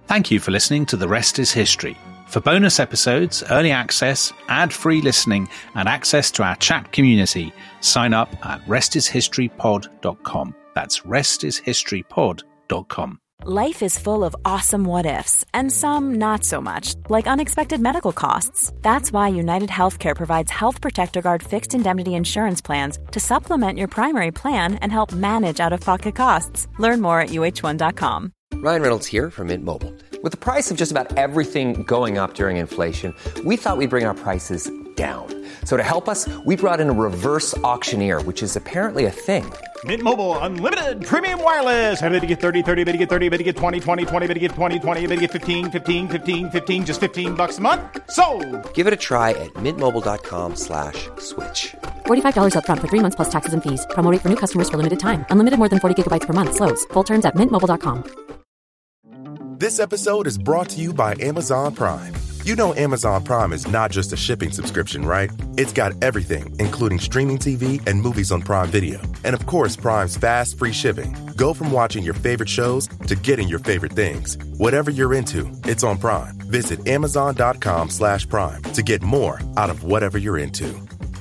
Thank you for listening to The Rest is History. For bonus episodes, early access, ad-free listening, and access to our chat community, sign up at restishistorypod.com. That's restishistorypod.com. Life is full of awesome what-ifs, and some not so much, like unexpected medical costs. That's why United Healthcare provides Health Protector Guard fixed indemnity insurance plans to supplement your primary plan and help manage out-of-pocket costs. Learn more at uh1.com. Ryan Reynolds here from Mint Mobile. With the price of just about everything going up during inflation, we thought we'd bring our prices down. So to help us, we brought in a reverse auctioneer, which is apparently a thing. Mint Mobile Unlimited Premium Wireless. How to get 30, 30, bit to get 30, bit to get 20, 20, 20, bit to get 20, 20, bit to get 15, 15, 15, 15, just $15 a month? Sold! Give it a try at mintmobile.com/switch. $45 up front for 3 months plus taxes and fees. Promo rate for new customers for limited time. Unlimited more than 40 gigabytes per month. Slows full terms at mintmobile.com. This episode is brought to you by Amazon Prime. You know Amazon Prime is not just a shipping subscription, right? It's got everything, including streaming TV and movies on Prime Video. And of course, Prime's fast, free shipping. Go from watching your favorite shows to getting your favorite things. Whatever you're into, it's on Prime. Visit amazon.com/Prime to get more out of whatever you're into.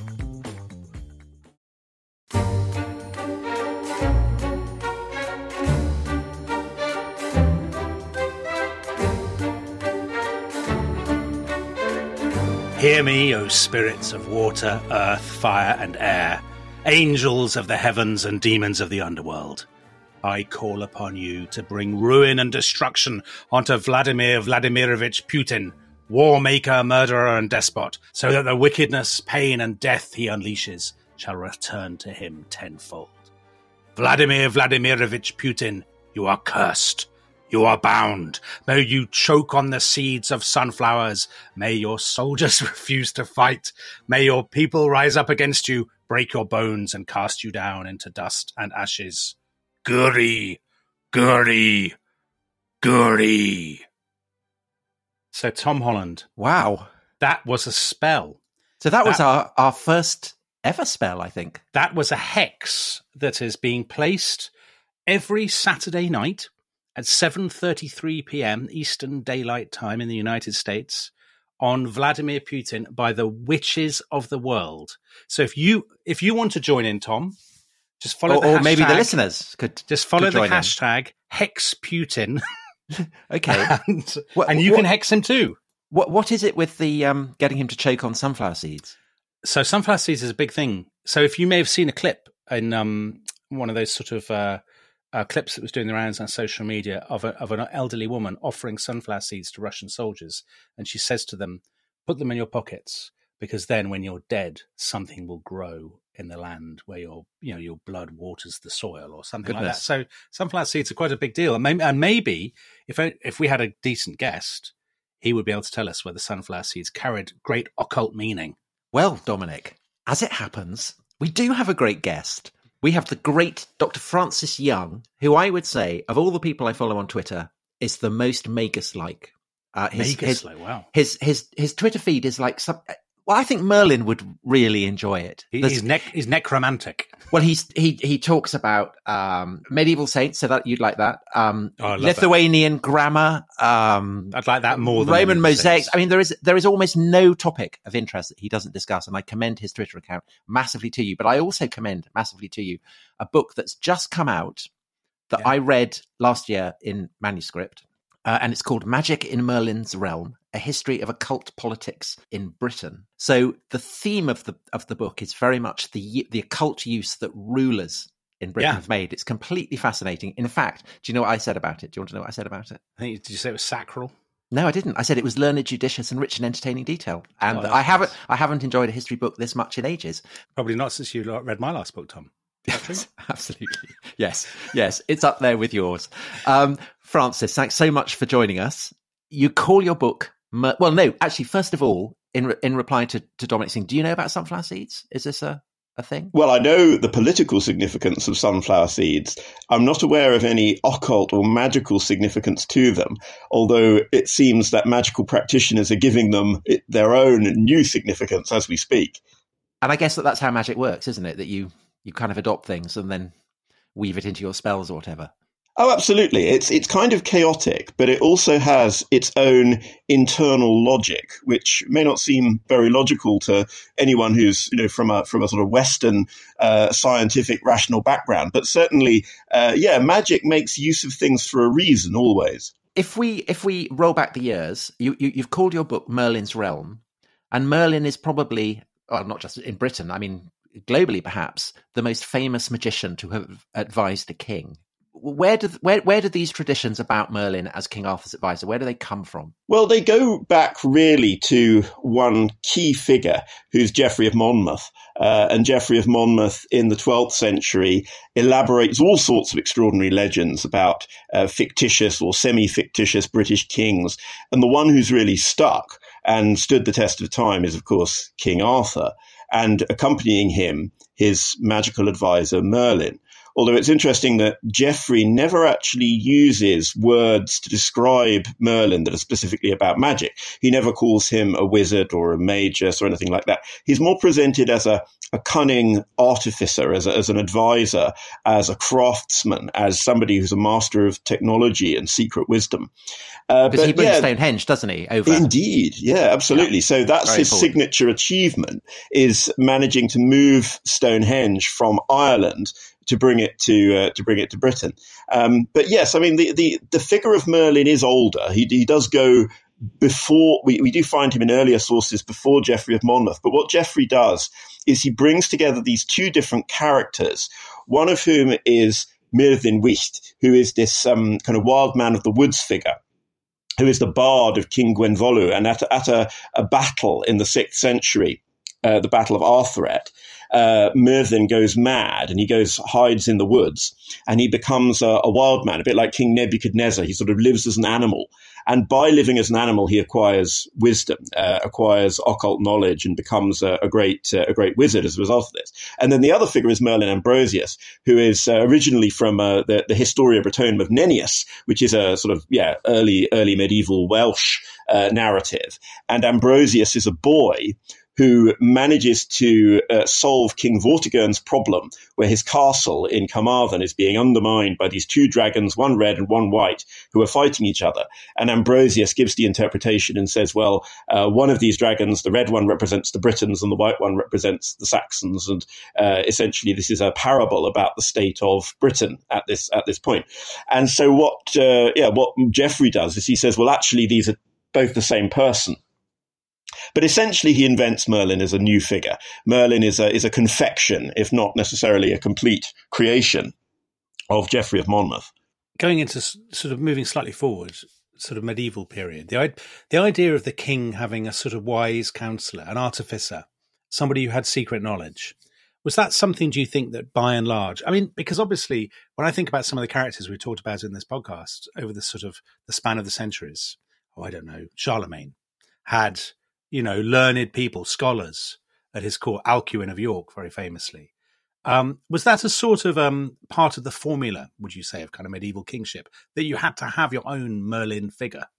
Hear me, O spirits of water, earth, fire, and air, angels of the heavens and demons of the underworld. I call upon you to bring ruin and destruction onto Vladimir Vladimirovich Putin, war maker, murderer, and despot, so that the wickedness, pain, and death he unleashes shall return to him tenfold. Vladimir Vladimirovich Putin, you are cursed. You are bound. May you choke on the seeds of sunflowers. May your soldiers refuse to fight. May your people rise up against you, break your bones, and cast you down into dust and ashes. Guri, Guri, Guri. So, Tom Holland. Wow. That was a spell. So that was our first ever spell, I think. That was a hex that is being placed every Saturday night at 7:33 p.m. Eastern Daylight Time in the United States on Vladimir Putin by the witches of the world. So if you want to join in, Tom, just follow the hashtag. Or maybe the listeners could just follow the hashtag HexPutin. Okay. and you can hex him too. What is it with the getting him to choke on sunflower seeds? So sunflower seeds is a big thing. So if you may have seen a clip in one of those sort of clips that was doing the rounds on social media of an elderly woman offering sunflower seeds to Russian soldiers. And she says to them, put them in your pockets, because then when you're dead, something will grow in the land where your blood waters the soil or something like that. So sunflower seeds are quite a big deal. And maybe if we had a decent guest, he would be able to tell us whether sunflower seeds carried great occult meaning. Well, Dominic, as it happens, we do have a great guest. We have the great Dr. Francis Young, who I would say, of all the people I follow on Twitter, is the most Magus-like. Magus-like, wow. His Twitter feed is like some. Well, I think Merlin would really enjoy it. He's necromantic. Well, he talks about medieval saints, so that you'd like that. Lithuanian that. grammar. I'd like that more than Roman mosaics. I mean, there is almost no topic of interest that he doesn't discuss, and I commend his Twitter account massively to you. But I also commend massively to you a book that's just come out that I read last year in manuscript. And it's called Magic in Merlin's Realm, A History of Occult Politics in Britain. So the theme of the book is very much the occult use that rulers in Britain have made. It's completely fascinating. In fact, do you know what I said about it? Do you want to know what I said about it? Did you say it was sacral? No, I didn't. I said it was learned, judicious, and rich in entertaining detail. And I haven't enjoyed a history book this much in ages. Probably not since you read my last book, Tom. Yes, absolutely. Yes, it's up there with yours. Francis, thanks so much for joining us. You call your book... well, no, actually, first of all, in reply to Dominic's thing, do you know about sunflower seeds? Is this a thing? Well, I know the political significance of sunflower seeds. I'm not aware of any occult or magical significance to them, although it seems that magical practitioners are giving them their own new significance as we speak. And I guess that's how magic works, isn't it? That you kind of adopt things and then weave it into your spells or whatever. Oh, absolutely. It's kind of chaotic, but it also has its own internal logic, which may not seem very logical to anyone who's, from a sort of Western scientific rational background. But certainly, magic makes use of things for a reason always. If we roll back the years, you've called your book Merlin's Realm, and Merlin is probably, well, not just in Britain, I mean, globally perhaps, the most famous magician to have advised a king. Where do these traditions about Merlin as King Arthur's advisor, where do they come from? Well, they go back really to one key figure, who's Geoffrey of Monmouth. And Geoffrey of Monmouth in the 12th century elaborates all sorts of extraordinary legends about fictitious or semi-fictitious British kings. And the one who's really stuck and stood the test of time is, of course, King Arthur. And accompanying him, his magical advisor, Merlin. Although it's interesting that Geoffrey never actually uses words to describe Merlin that are specifically about magic. He never calls him a wizard or a magus or anything like that. He's more presented as a cunning artificer, as an advisor, as a craftsman, as somebody who's a master of technology and secret wisdom. Because he brings Stonehenge, doesn't he? Over. Indeed. Yeah, absolutely. Yeah. So that's his signature achievement, is managing to move Stonehenge from Ireland to bring it to Britain. But yes, I mean, the figure of Merlin is older. He does go before, we do find him in earlier sources before Geoffrey of Monmouth. But what Geoffrey does is he brings together these two different characters, one of whom is Myrddin Wyllt, who is this kind of wild man of the woods figure, who is the bard of King Gwenvolw. And at a battle in the 6th century, the Battle of Arthuret, Myrddin goes mad and he hides in the woods, and he becomes a wild man, a bit like King Nebuchadnezzar. He sort of lives as an animal. And by living as an animal, he acquires wisdom, acquires occult knowledge, and becomes a great wizard as a result of this. And then the other figure is Merlin Ambrosius, who is originally from the Historia Brittonum of Nennius, which is a sort of early medieval Welsh narrative. And Ambrosius is a boy who manages to solve King Vortigern's problem, where his castle in Carmarthen is being undermined by these two dragons, one red and one white, who are fighting each other. And Ambrosius gives the interpretation and says, well, one of these dragons, the red one represents the Britons and the white one represents the Saxons. And essentially this is a parable about the state of Britain at this point. And so what Geoffrey does is he says, well, actually, these are both the same person. But essentially, he invents Merlin as a new figure. Merlin is a confection, if not necessarily a complete creation, of Geoffrey of Monmouth. Going into sort of moving slightly forward, sort of medieval period, the idea of the king having a sort of wise counsellor, an artificer, somebody who had secret knowledge, was that something, do you think, that by and large, I mean, because obviously when I think about some of the characters we talked about in this podcast over the sort of the span of the centuries, Charlemagne had, learned people, scholars at his court, Alcuin of York, very famously. Was that a sort of part of the formula, would you say, of kind of medieval kingship, that you had to have your own Merlin figure?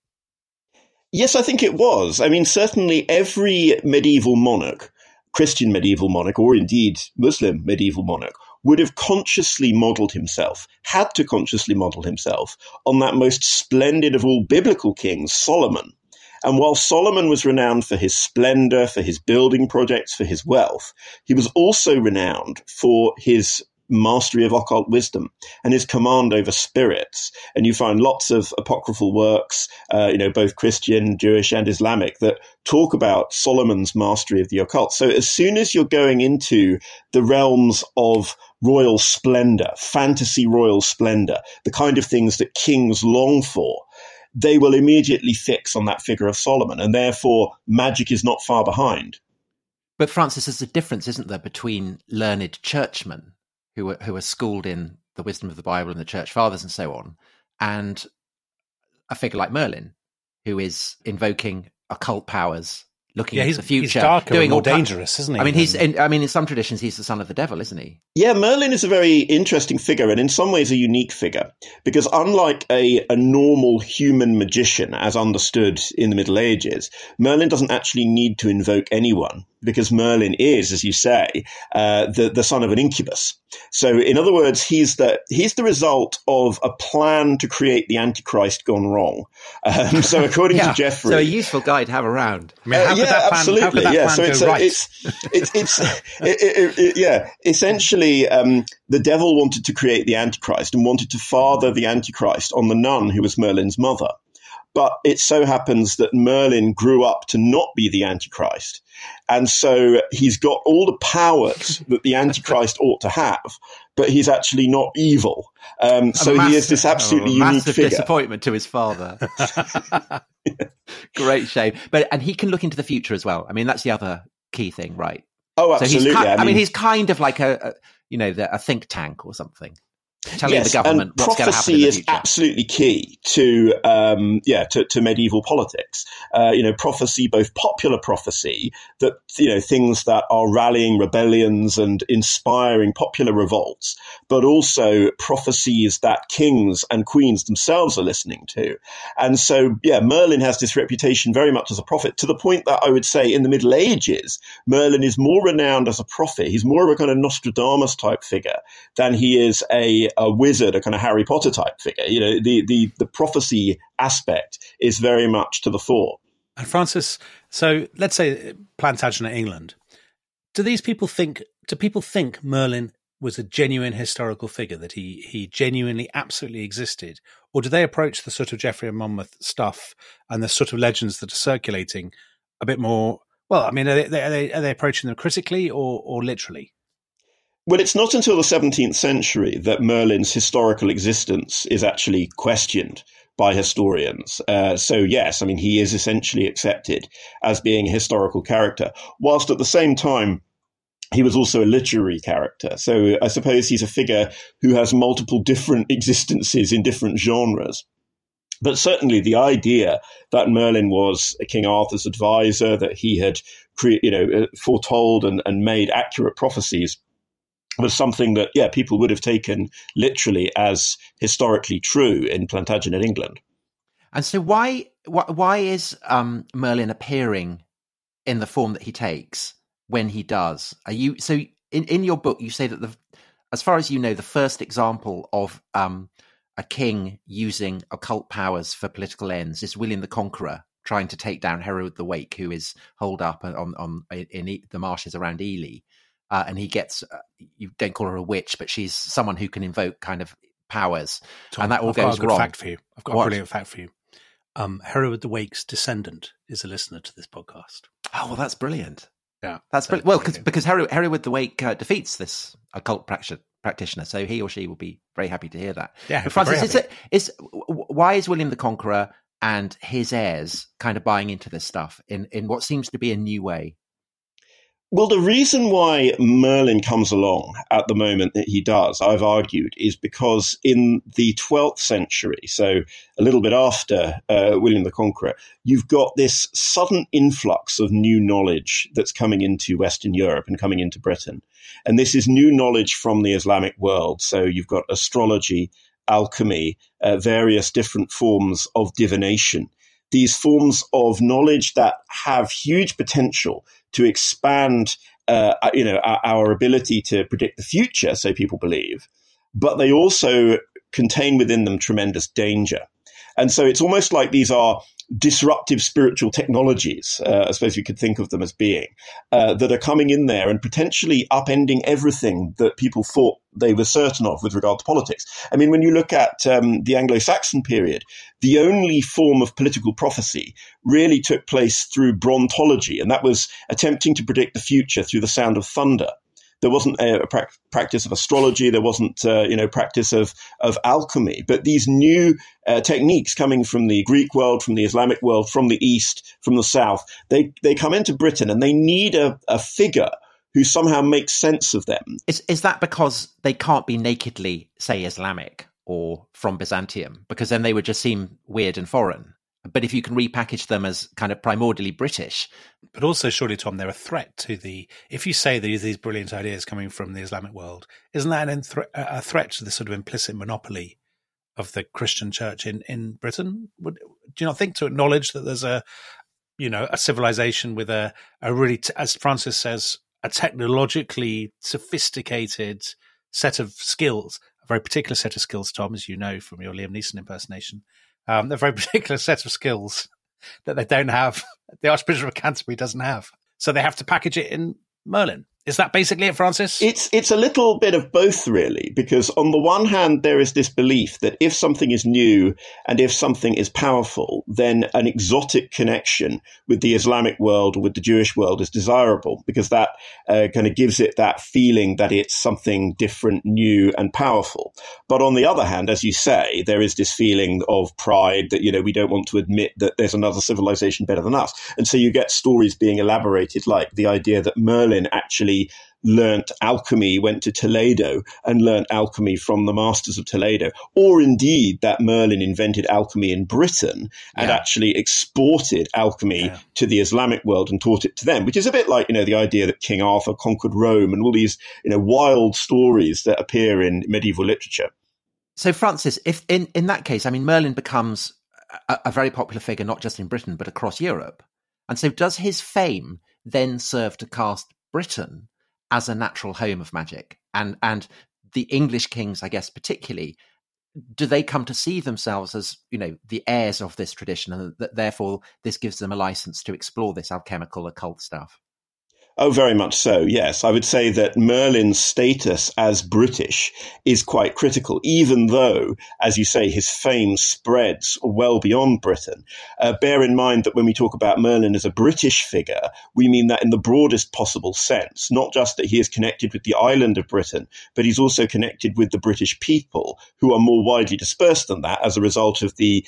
Yes, I think it was. I mean, certainly every medieval monarch, Christian medieval monarch, or indeed Muslim medieval monarch, would have consciously modelled himself, had to consciously model himself on that most splendid of all biblical kings, Solomon. And while Solomon was renowned for his splendor, for his building projects, for his wealth, he was also renowned for his mastery of occult wisdom and his command over spirits. And you find lots of apocryphal works, both Christian, Jewish, and Islamic, that talk about Solomon's mastery of the occult. So as soon as you're going into the realms of royal splendor, fantasy royal splendor, the kind of things that kings long for, they will immediately fix on that figure of Solomon, and therefore magic is not far behind. But Francis, there's a difference, isn't there, between learned churchmen who are schooled in the wisdom of the Bible and the church fathers and so on, and a figure like Merlin, who is invoking occult powers, looking into the future, he's darker and more dangerous, isn't he? I mean, in some traditions, he's the son of the devil, isn't he? Yeah, Merlin is a very interesting figure, and in some ways a unique figure, because unlike a normal human magician, as understood in the Middle Ages, Merlin doesn't actually need to invoke anyone. because Merlin is, as you say, the son of an incubus. So, in other words, he's the result of a plan to create the Antichrist gone wrong. So, according to Geoffrey, so a useful guy to have around. I mean, how could that plan, absolutely, how could that plan go right? Essentially, the devil wanted to create the Antichrist and wanted to father the Antichrist on the nun who was Merlin's mother. But it so happens that Merlin grew up to not be the Antichrist. And so he's got all the powers that the Antichrist ought to have, but he's actually not evil. So he is this absolutely unique massive figure. Disappointment to his father. Great shame. And he can look into the future as well. I mean, that's the other key thing, right? Oh, absolutely. So he's kind of like a think tank or something. Telling the government what's going to happen in the future. Prophecy is absolutely key to medieval politics. Prophecy, both popular prophecy, that things that are rallying rebellions and inspiring popular revolts, but also prophecies that kings and queens themselves are listening to. And so, Merlin has this reputation very much as a prophet, to the point that I would say in the Middle Ages, Merlin is more renowned as a prophet. He's more of a kind of Nostradamus type figure than he is a wizard, a kind of Harry Potter type figure. The prophecy aspect is very much to the fore. And Francis, so let's say Plantagenet, England. Do people think Merlin was a genuine historical figure, that he genuinely, absolutely existed? Or do they approach the sort of Geoffrey of Monmouth stuff and the sort of legends that are circulating a bit more? Well, I mean, are they approaching them critically or literally? Well, it's not until the 17th century that Merlin's historical existence is actually questioned by historians. So yes, I mean, he is essentially accepted as being a historical character, whilst at the same time, he was also a literary character. So I suppose he's a figure who has multiple different existences in different genres. But certainly the idea that Merlin was King Arthur's advisor, that he had foretold and made accurate prophecies, was something that, people would have taken literally as historically true in Plantagenet, England. And so why is Merlin appearing in the form that he takes when he does? In your book, you say that as far as you know, the first example of a king using occult powers for political ends is William the Conqueror trying to take down Herod the Wake, who is holed up in the marshes around Ely. And he gets, you don't call her a witch, but she's someone who can invoke kind of powers. Tom, and that all I've goes got a good wrong. Fact for you. I've got a brilliant fact for you. Herod the Wake's descendant is a listener to this podcast. Oh, well, that's brilliant. Yeah. That's brilliant. Well, because Herod the Wake defeats this occult practitioner, so he or she will be very happy to hear that. Yeah, but Francis, why is William the Conqueror and his heirs kind of buying into this stuff in what seems to be a new way? Well, the reason why Merlin comes along at the moment that he does, I've argued, is because in the 12th century, so a little bit after William the Conqueror, you've got this sudden influx of new knowledge that's coming into Western Europe and coming into Britain. And this is new knowledge from the Islamic world. So you've got astrology, alchemy, various different forms of divination. These forms of knowledge that have huge potential to expand, our ability to predict the future, so people believe, but they also contain within them tremendous danger. And so it's almost like these are disruptive spiritual technologies, I suppose you could think of them as being, that are coming in there and potentially upending everything that people thought they were certain of with regard to politics. I mean, when you look at the Anglo-Saxon period, the only form of political prophecy really took place through brontology, and that was attempting to predict the future through the sound of thunder. There wasn't a practice of astrology. There wasn't, practice of alchemy. But these new techniques coming from the Greek world, from the Islamic world, from the East, from the South, they come into Britain and they need a figure who somehow makes sense of them. Is that because they can't be nakedly, say, Islamic or from Byzantium? Because then they would just seem weird and foreign. But if you can repackage them as kind of primordially British. But also, surely, Tom, they're a threat to if you say these brilliant ideas coming from the Islamic world, isn't that a threat to the sort of implicit monopoly of the Christian church in Britain? Do you not think to acknowledge that there's a a civilization with a really, as Francis says, a technologically sophisticated set of skills, a very particular set of skills, Tom, as you know from your Liam Neeson impersonation, a very particular set of skills that they don't have, the Archbishop of Canterbury doesn't have. So they have to package it in Merlin. Is that basically it, Francis? It's a little bit of both, really, because on the one hand, there is this belief that if something is new and if something is powerful, then an exotic connection with the Islamic world or with the Jewish world is desirable, because that kind of gives it that feeling that it's something different, new and powerful. But on the other hand, as you say, there is this feeling of pride that, we don't want to admit that there's another civilization better than us. And so you get stories being elaborated, like the idea that Merlin actually learnt alchemy, went to Toledo and learnt alchemy from the masters of Toledo, or indeed that Merlin invented alchemy in Britain and actually exported alchemy to the Islamic world and taught it to them, which is a bit like, the idea that King Arthur conquered Rome and all these, wild stories that appear in medieval literature. So, Francis, if in that case, Merlin becomes a very popular figure, not just in Britain, but across Europe. And so does his fame then serve to cast Britain as a natural home of magic? And the English kings, I guess, particularly, do they come to see themselves as, the heirs of this tradition, and that therefore this gives them a license to explore this alchemical occult stuff? Oh, very much so, yes. I would say that Merlin's status as British is quite critical, even though, as you say, his fame spreads well beyond Britain. Bear in mind that when we talk about Merlin as a British figure, we mean that in the broadest possible sense, not just that he is connected with the island of Britain, but he's also connected with the British people, who are more widely dispersed than that as a result of the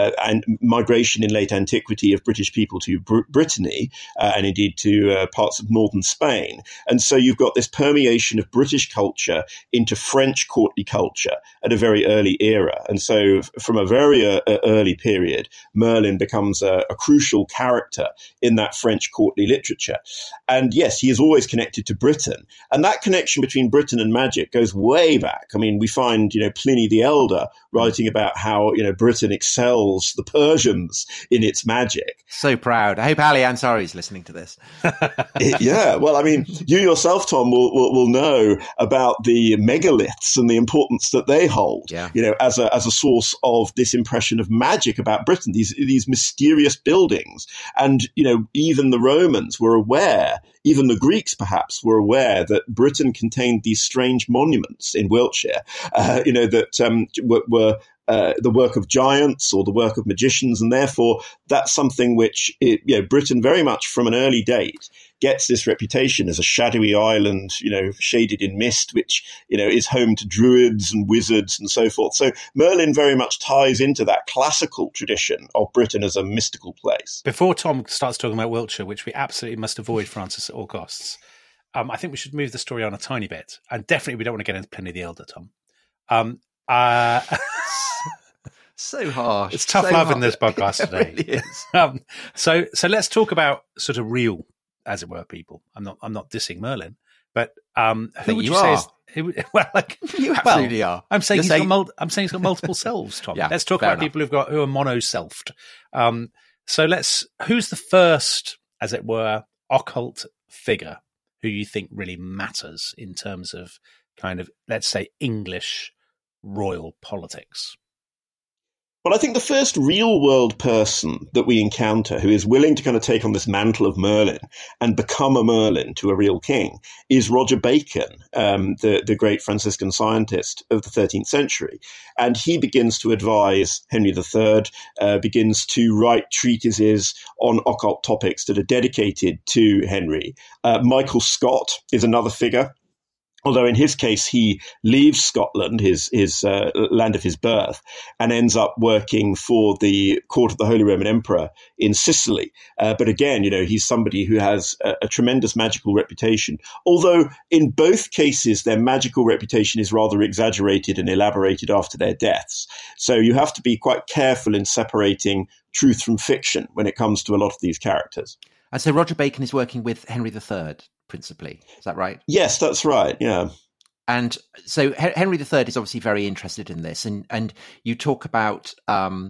migration in late antiquity of British people to Brittany, and indeed to parts of northern Spain. And so you've got this permeation of British culture into French courtly culture at a very early era. And so from a very early period, Merlin becomes a crucial character in that French courtly literature. And yes, he is always connected to Britain. And that connection between Britain and magic goes way back. We find, Pliny the Elder writing about how, Britain excels the Persians in its magic. So proud. I hope Ali Ansari is listening to this. Yeah, well, you yourself, Tom, will know about the megaliths and the importance that they hold, as a source of this impression of magic about Britain, these mysterious buildings. And, even the Romans were aware, even the Greeks perhaps were aware that Britain contained these strange monuments in Wiltshire, that were the work of giants or the work of magicians, and therefore that's something which Britain very much from an early date gets this reputation as a shadowy island, shaded in mist, which is home to druids and wizards and so forth. So Merlin very much ties into that classical tradition of Britain as a mystical place. Before Tom starts talking about Wiltshire, which we absolutely must avoid, Francis, at all costs, I think we should move the story on a tiny bit, and definitely we don't want to get into Pliny the Elder, Tom. So harsh. It's tough love in this podcast today. It really is. So let's talk about sort of real, as it were, people. I'm not dissing Merlin, but who would you say is? You absolutely are. I'm saying he's got multiple selves, Tom. Yeah, let's talk about people who are mono-selfed. Who's the first, as it were, occult figure who you think really matters in terms of kind of, let's say, English royal politics? Well, I think the first real-world person that we encounter who is willing to kind of take on this mantle of Merlin and become a Merlin to a real king is Roger Bacon, the great Franciscan scientist of the 13th century. And he begins to advise Henry III, begins to write treatises on occult topics that are dedicated to Henry. Michael Scott is another figure. Although in his case, he leaves Scotland, his land of his birth, and ends up working for the court of the Holy Roman Emperor in Sicily. But again, he's somebody who has a tremendous magical reputation. Although in both cases, their magical reputation is rather exaggerated and elaborated after their deaths. So you have to be quite careful in separating truth from fiction when it comes to a lot of these characters. And so Roger Bacon is working with Henry III, principally. Is that right? Yes, that's right. Yeah. And so Henry III is obviously very interested in this. And you talk about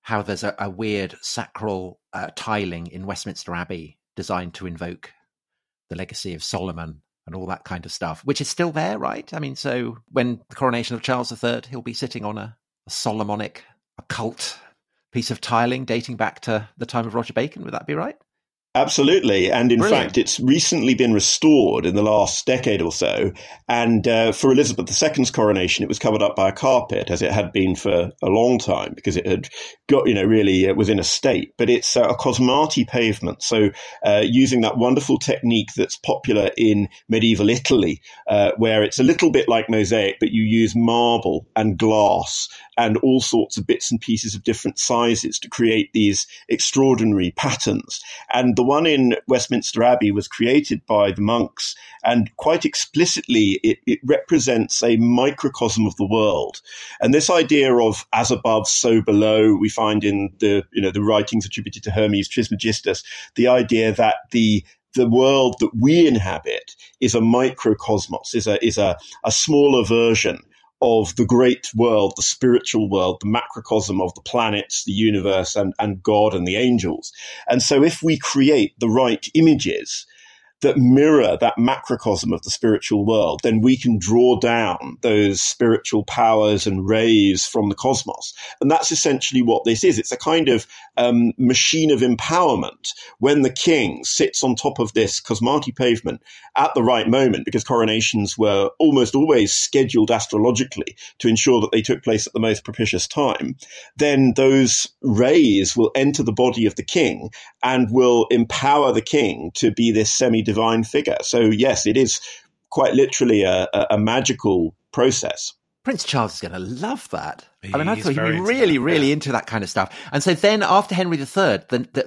how there's a weird sacral tiling in Westminster Abbey designed to invoke the legacy of Solomon and all that kind of stuff, which is still there, right? I mean, so when the coronation of Charles III, he'll be sitting on a Solomonic occult piece of tiling dating back to the time of Roger Bacon. Would that be right? Absolutely. And in Brilliant. fact, it's recently been restored in the last decade or so. And for Elizabeth II's coronation, it was covered up by a carpet, as it had been for a long time, because it had got, really it was in a state. But it's a cosmati pavement. So using that wonderful technique that's popular in medieval Italy, where it's a little bit like mosaic, but you use marble and glass and all sorts of bits and pieces of different sizes to create these extraordinary patterns. And the one in Westminster Abbey was created by the monks, and quite explicitly it represents a microcosm of the world. And this idea of as above, so below, we find in the writings attributed to Hermes Trismegistus, the idea that the world that we inhabit is a microcosmos, is a smaller version of the great world, the spiritual world, the macrocosm of the planets, the universe, and God and the angels. And so if we create the right images that mirror that macrocosm of the spiritual world, then we can draw down those spiritual powers and rays from the cosmos. And that's essentially what this is. It's a kind of machine of empowerment when the king sits on top of this cosmati pavement at the right moment, because coronations were almost always scheduled astrologically to ensure that they took place at the most propitious time. Then those rays will enter the body of the king and will empower the king to be this semi-divine figure. So yes, it is quite literally a magical process. Prince Charles is going to love that. I thought he'd be really into that kind of stuff. And so then after Henry III,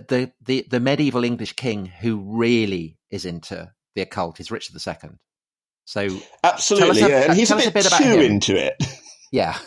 the medieval English king who really is into the occult is Richard II. So absolutely, and he's a bit too into it. Yeah.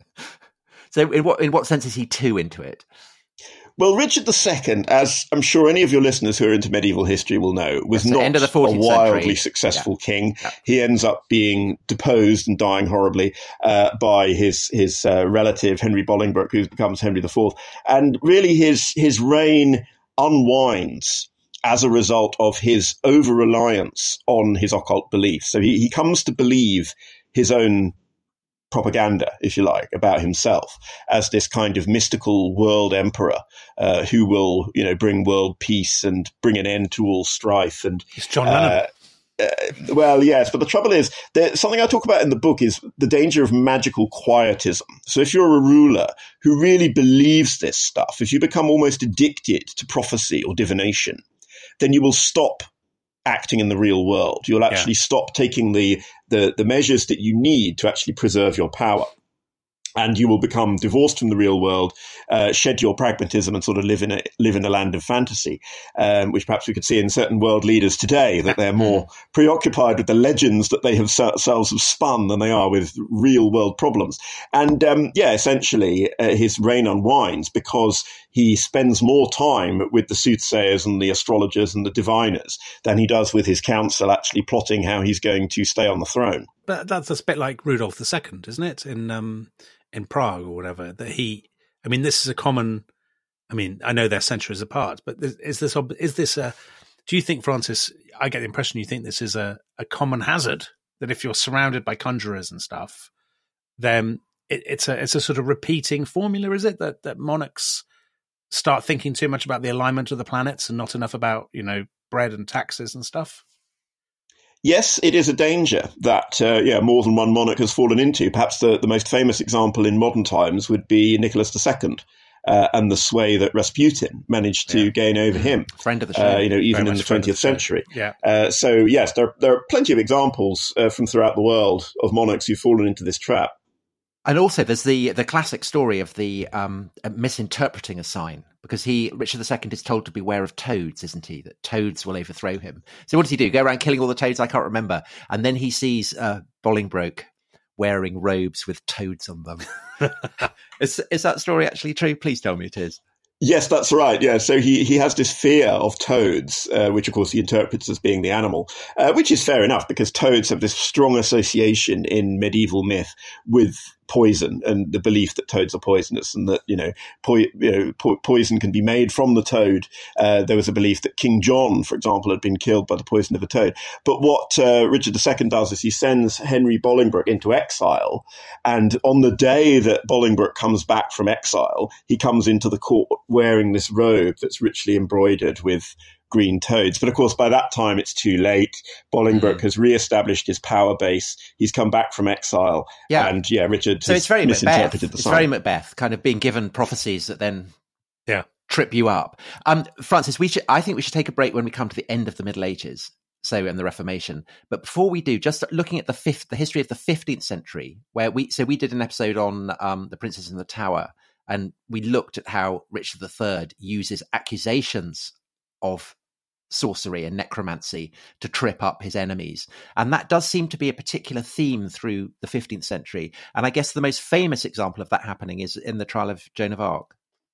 So in what sense is he too into it? Well, Richard II, as I'm sure any of your listeners who are into medieval history will know, was not end of the a 14th wildly century. successful king. Yeah. He ends up being deposed and dying horribly by his relative, Henry Bolingbroke, who becomes Henry IV. And really his reign unwinds as a result of his over-reliance on his occult beliefs. So he comes to believe his own propaganda, if you like, about himself as this kind of mystical world emperor who will, bring world peace and bring an end to all strife. And it's John Lennon. Well, yes, but the trouble is, something I talk about in the book is the danger of magical quietism. So if you're a ruler who really believes this stuff, if you become almost addicted to prophecy or divination, then you will stop acting in the real world. You'll actually stop taking the measures that you need to actually preserve your power. And you will become divorced from the real world, shed your pragmatism, and sort of live in a land of fantasy, which perhaps we could see in certain world leaders today, that they're more preoccupied with the legends that they themselves have spun than they are with real world problems. And essentially, his reign unwinds because he spends more time with the soothsayers and the astrologers and the diviners than he does with his council actually plotting how he's going to stay on the throne. But that's a bit like Rudolph II, isn't it? In Prague or whatever, that this is a common, I know they're centuries apart, but do you think, Francis, I get the impression you think this is a common hazard, that if you're surrounded by conjurers and stuff, then it's a sort of repeating formula, is it? That monarchs start thinking too much about the alignment of the planets and not enough about, bread and taxes and stuff? Yes, it is a danger that, more than one monarch has fallen into. Perhaps the most famous example in modern times would be Nicholas II and the sway that Rasputin managed to gain over him. Friend of the show. Even in the 20th century. Yeah. So, yes, there are plenty of examples from throughout the world of monarchs who've fallen into this trap. And also there's the classic story of the misinterpreting a sign, because Richard II is told to beware of toads, isn't he? That toads will overthrow him. So what does he do? Go around killing all the toads? I can't remember. And then he sees Bolingbroke wearing robes with toads on them. Is that story actually true? Please tell me it is. Yes, that's right. Yeah, so he has this fear of toads, which of course he interprets as being the animal, which is fair enough because toads have this strong association in medieval myth with poison and the belief that toads are poisonous and that, poison can be made from the toad. There was a belief that King John, for example, had been killed by the poison of a toad. But what Richard II does is he sends Henry Bolingbroke into exile. And on the day that Bolingbroke comes back from exile, he comes into the court wearing this robe that's richly embroidered with green toads. But of course, by that time, it's too late. Bolingbroke has re-established his power base. He's come back from exile. Yeah. And Richard has misinterpreted the sign. It's very Macbeth, kind of being given prophecies that then trip you up. Francis, I think we should take a break when we come to the end of the Middle Ages. And the Reformation. But before we do, just looking at the history of the 15th century, where we did an episode on the Princess in the Tower, and we looked at how Richard III uses accusations of sorcery and necromancy to trip up his enemies. And that does seem to be a particular theme through the 15th century. And I guess the most famous example of that happening is in the trial of Joan of Arc.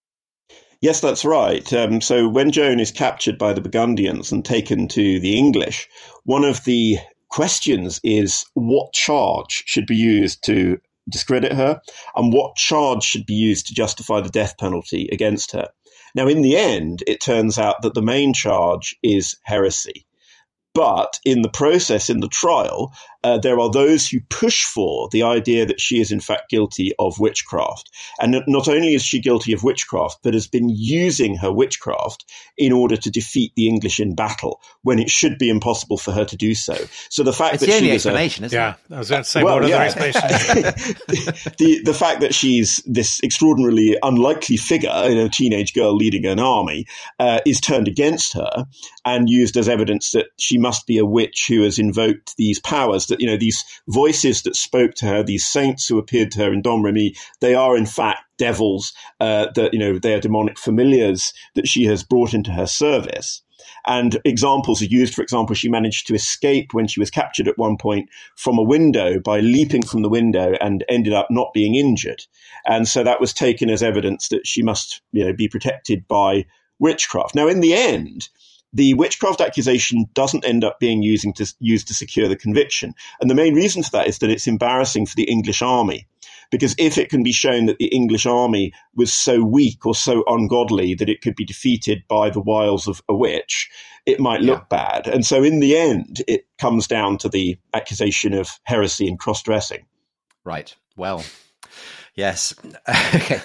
Yes, that's right. So when Joan is captured by the Burgundians and taken to the English, one of the questions is what charge should be used to discredit her and what charge should be used to justify the death penalty against her. Now, in the end, it turns out that the main charge is heresy. But in the process, in the trial, there are those who push for the idea that she is in fact guilty of witchcraft. And not only is she guilty of witchcraft, but has been using her witchcraft in order to defeat the English in battle, when it should be impossible for her to do so. So the fact that she was isn't it? I was going to say, what other explanation? The fact that she's this extraordinarily unlikely figure, a teenage girl leading an army, is turned against her and used as evidence that she must be a witch who has invoked these powers, that, these voices that spoke to her, these saints who appeared to her in Domremy, they are in fact devils, that, they are demonic familiars that she has brought into her service. And examples are used. For example, she managed to escape when she was captured at one point from a window by leaping from the window and ended up not being injured. And so that was taken as evidence that she must, be protected by witchcraft. Now, in the end, the witchcraft accusation doesn't end up being used to secure the conviction. And the main reason for that is that it's embarrassing for the English army. Because if it can be shown that the English army was so weak or so ungodly that it could be defeated by the wiles of a witch, it might look bad. And so in the end, it comes down to the accusation of heresy and cross-dressing. Right. Well, yes. Okay.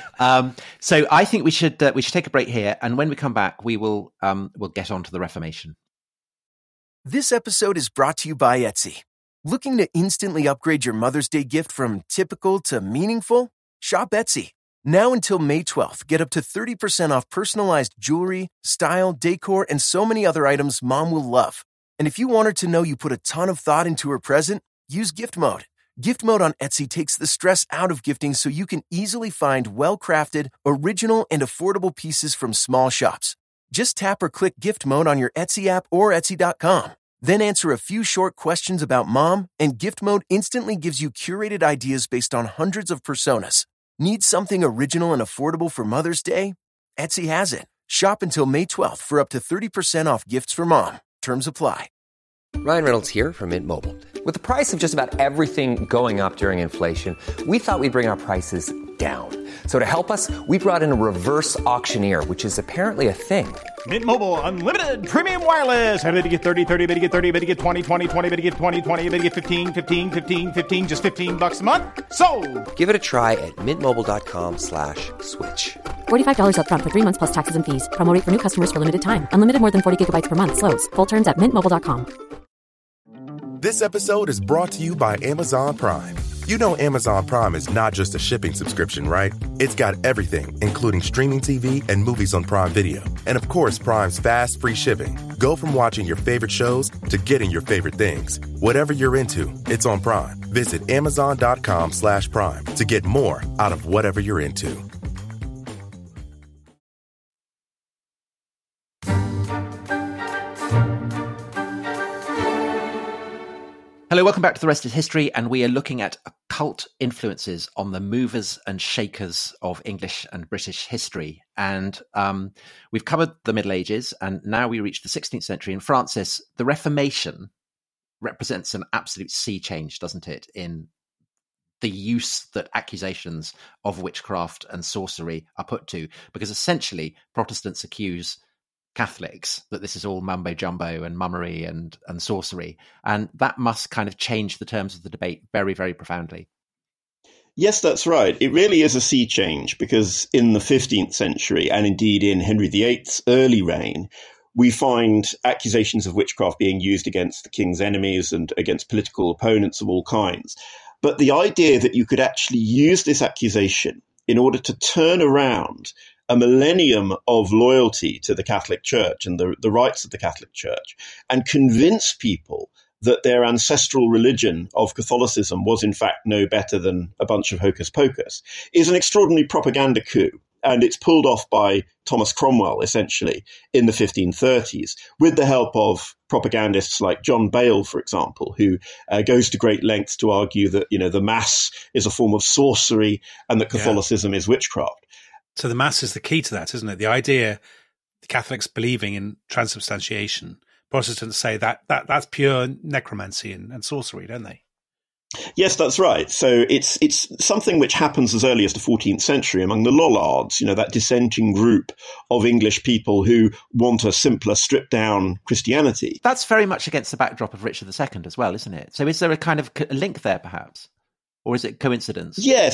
So I think we should take a break here, and when we come back, we'll get on to the Reformation. This episode is brought to you by Etsy. Looking to instantly upgrade your Mother's Day gift from typical to meaningful? Shop Etsy. Now until May 12th, get up to 30% off personalized jewelry, style, decor, and so many other items Mom will love. And if you want her to know you put a ton of thought into her present, use Gift Mode. Gift Mode on Etsy takes the stress out of gifting so you can easily find well-crafted, original, and affordable pieces from small shops. Just tap or click Gift Mode on your Etsy app or Etsy.com. Then answer a few short questions about Mom, and Gift Mode instantly gives you curated ideas based on hundreds of personas. Need something original and affordable for Mother's Day? Etsy has it. Shop until May 12th for up to 30% off gifts for Mom. Terms apply. Ryan Reynolds here from Mint Mobile. With the price of just about everything going up during inflation, we thought we'd bring our prices down. So to help us, we brought in a reverse auctioneer, which is apparently a thing. Mint Mobile Unlimited Premium Wireless. How to get 30, 30, how to get 30, how to get 20, 20, 20, how to get 20, 20, how to get 15, 15, 15, 15, just $15 a month? Sold! Give it a try at mintmobile.com/switch. $45 up front for 3 months plus taxes and fees. Promo rate for new customers for limited time. Unlimited more than 40 gigabytes per month. Slows full terms at mintmobile.com. This episode is brought to you by Amazon Prime. You know Amazon Prime is not just a shipping subscription, right? It's got everything, including streaming TV and movies on Prime Video. And of course, Prime's fast, free shipping. Go from watching your favorite shows to getting your favorite things. Whatever you're into, it's on Prime. Visit Amazon.com/Prime to get more out of whatever you're into. Hello, welcome back to The Rest is History, and we are looking at occult influences on the movers and shakers of English and British history. And we've covered the Middle Ages, and now we reach the 16th century. And Francis, the Reformation represents an absolute sea change, doesn't it, in the use that accusations of witchcraft and sorcery are put to, because essentially Protestants accuse Catholics that this is all mumbo jumbo and mummery and sorcery, and that must kind of change the terms of the debate very, very profoundly. Yes, that's right. It really is a sea change, because in the 15th century, and indeed in Henry VIII's early reign, we find accusations of witchcraft being used against the king's enemies and against political opponents of all kinds. But the idea that you could actually use this accusation in order to turn around a millennium of loyalty to the Catholic Church and the rights of the Catholic Church and convince people that their ancestral religion of Catholicism was in fact no better than a bunch of hocus pocus is an extraordinary propaganda coup. And it's pulled off by Thomas Cromwell, essentially, in the 1530s, with the help of propagandists like John Bale, for example, who goes to great lengths to argue that, the Mass is a form of sorcery and that Catholicism is witchcraft. So the Mass is the key to that, isn't it? The idea, the Catholics believing in transubstantiation, Protestants say that's pure necromancy and sorcery, don't they? Yes, that's right. So it's something which happens as early as the 14th century among the Lollards, that dissenting group of English people who want a simpler, stripped-down Christianity. That's very much against the backdrop of Richard II as well, isn't it? So is there a kind of link there, perhaps? Or is it coincidence? Yes,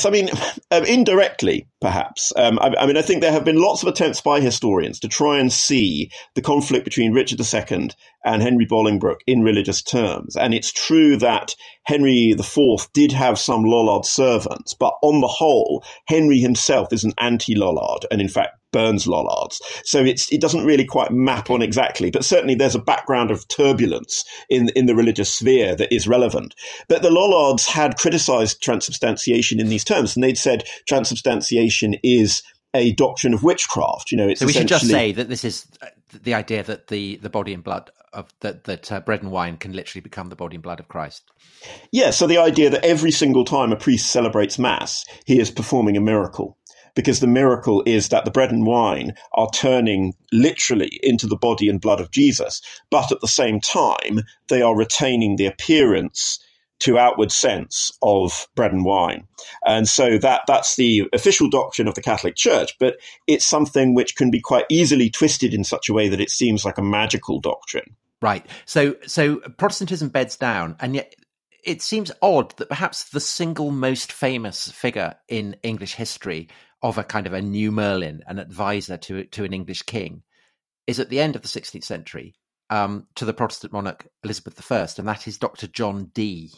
indirectly, perhaps. I think there have been lots of attempts by historians to try and see the conflict between Richard II and Henry Bolingbroke in religious terms. And it's true that Henry IV did have some Lollard servants, but on the whole, Henry himself is an anti-Lollard and, in fact, burns Lollards. So it doesn't really quite map on exactly, but certainly there's a background of turbulence in the religious sphere that is relevant. But the Lollards had criticized transubstantiation in these terms, and they'd said transubstantiation is a doctrine of witchcraft. It's so we should just say that this is the idea that the body and blood of that bread and wine can literally become the body and blood of Christ. Yeah, so the idea that every single time a priest celebrates Mass, he is performing a miracle. Because the miracle is that the bread and wine are turning literally into the body and blood of Jesus, but at the same time, they are retaining the appearance to outward sense of bread and wine. And so that's the official doctrine of the Catholic Church, but it's something which can be quite easily twisted in such a way that it seems like a magical doctrine. Right. So Protestantism beds down, and yet it seems odd that perhaps the single most famous figure in English history of a kind of a new Merlin, an advisor to an English king, is at the end of the 16th century to the Protestant monarch Elizabeth I, and that is Dr. John Dee.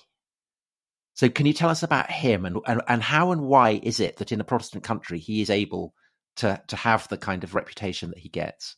So can you tell us about him and how and why is it that in a Protestant country he is able to have the kind of reputation that he gets?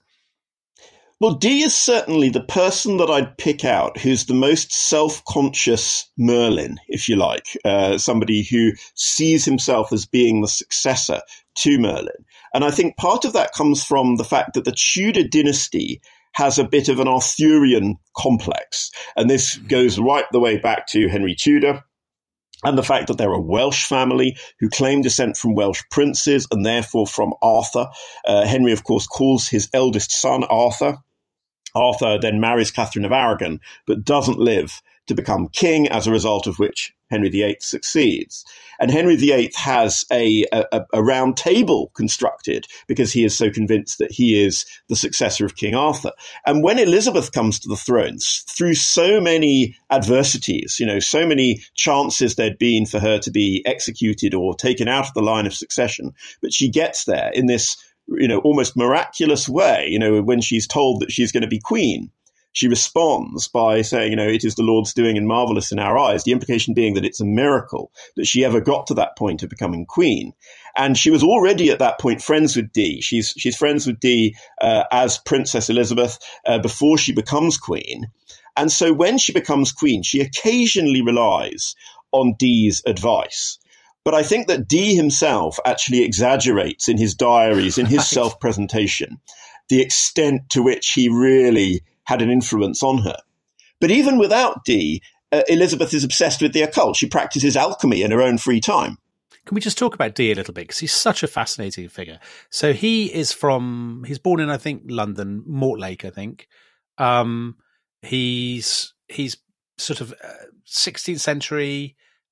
Well, Dee is certainly the person that I'd pick out who's the most self-conscious Merlin, if you like, somebody who sees himself as being the successor to Merlin. And I think part of that comes from the fact that the Tudor dynasty has a bit of an Arthurian complex. And this goes right the way back to Henry Tudor, and the fact that they're a Welsh family who claim descent from Welsh princes and therefore from Arthur. Henry, of course, calls his eldest son Arthur. Arthur then marries Catherine of Aragon, but doesn't live to become king, as a result of which Henry VIII succeeds. And Henry VIII has a round table constructed because he is so convinced that he is the successor of King Arthur. And when Elizabeth comes to the throne, through so many adversities, so many chances there'd been for her to be executed or taken out of the line of succession, but she gets there in this almost miraculous way, when she's told that she's going to be queen. She responds by saying, it is the Lord's doing and marvelous in our eyes, the implication being that it's a miracle that she ever got to that point of becoming queen. And she was already at that point friends with Dee. She's friends with Dee as Princess Elizabeth before she becomes queen. And so when she becomes queen, she occasionally relies on Dee's advice. But I think that Dee himself actually exaggerates in his diaries, in his self-presentation, the extent to which he really had an influence on her. But even without Dee, Elizabeth is obsessed with the occult. She practices alchemy in her own free time. Can we just talk about Dee a little bit? Because he's such a fascinating figure. So he's born in, I think, London, Mortlake, I think. He's sort of 16th century